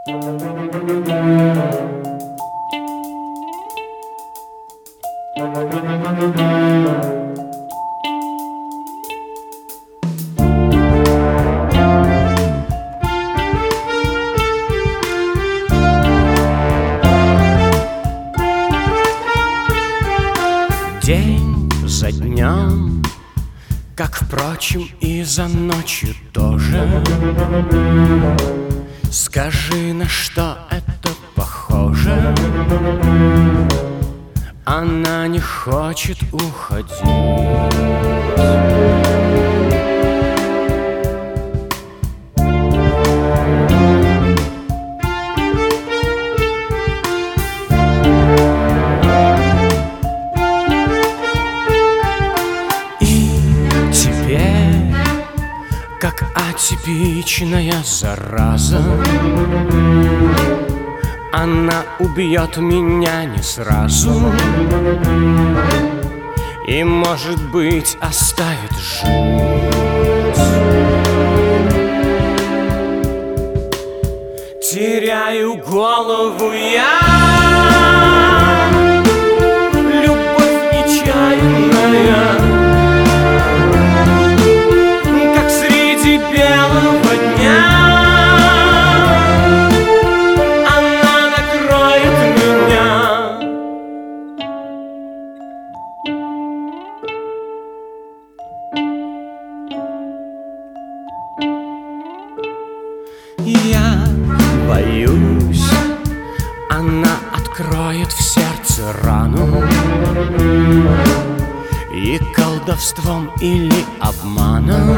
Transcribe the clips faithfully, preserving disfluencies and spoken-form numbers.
День за днем, как, впрочем, и за ночью тоже. Скажи, на что это похоже? Она не хочет уходить. Как атипичная зараза, она убьет меня не сразу и, может быть, оставит жить. Теряю голову я, любовь нечаянная, белого дня. Она накроет меня. Я боюсь, она откроет в сердце рану и колдовством или обманом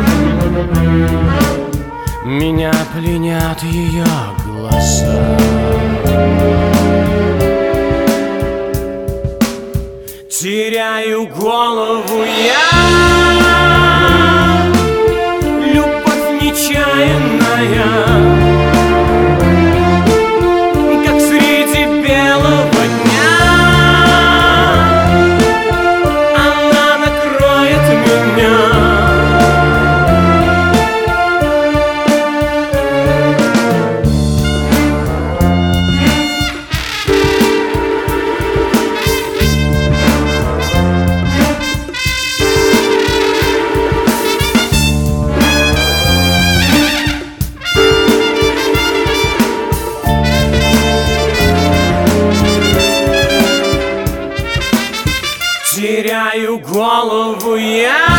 меня пленят ее глаза. Теряю голову я, любовь нечаянная, как среди белого дня. Она накроет меня. Теряю голову я.